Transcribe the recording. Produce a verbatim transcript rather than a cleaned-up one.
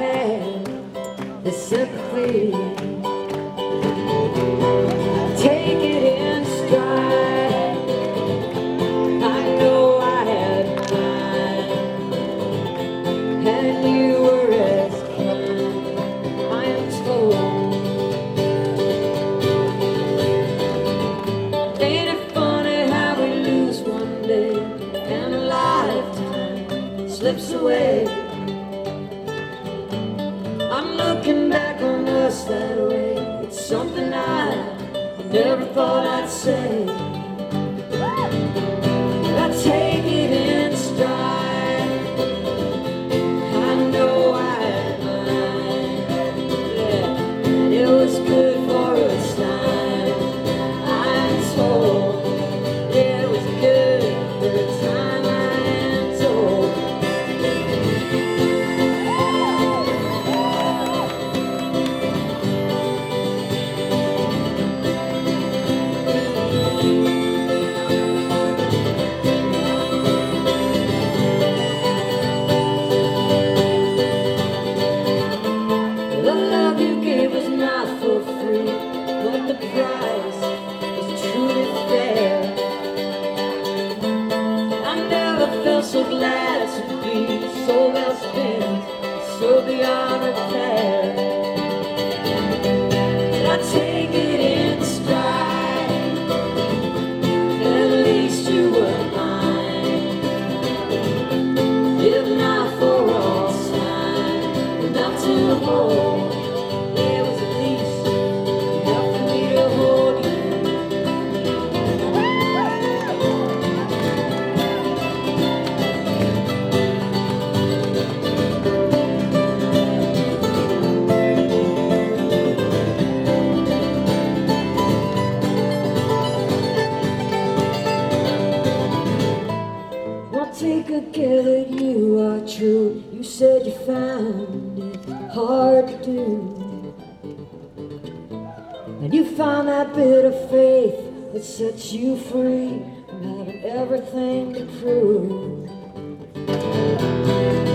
had the sympathy. Take it in stride. I know I had mine, and you were as kind, I am told. Ain't it funny how we lose one day and a lifetime slips away? I'm looking back on us that way. It's something I never thought I'd say. I take it in stride. I know I had mine. Yeah, it was good for a time, I'm told. Yeah, it was good for a time, I am told. The love you gave was not for free, but the price was truly fair. I never felt so glad to be so well spent, so beyond repair. And I take it in stride, at least you were mine. If not for all time, enough to hold. There was at least enough for me to hold you. I'll take a care that you are true. You said you found it hard to do, and you found that bit of faith that sets you free from having everything to prove.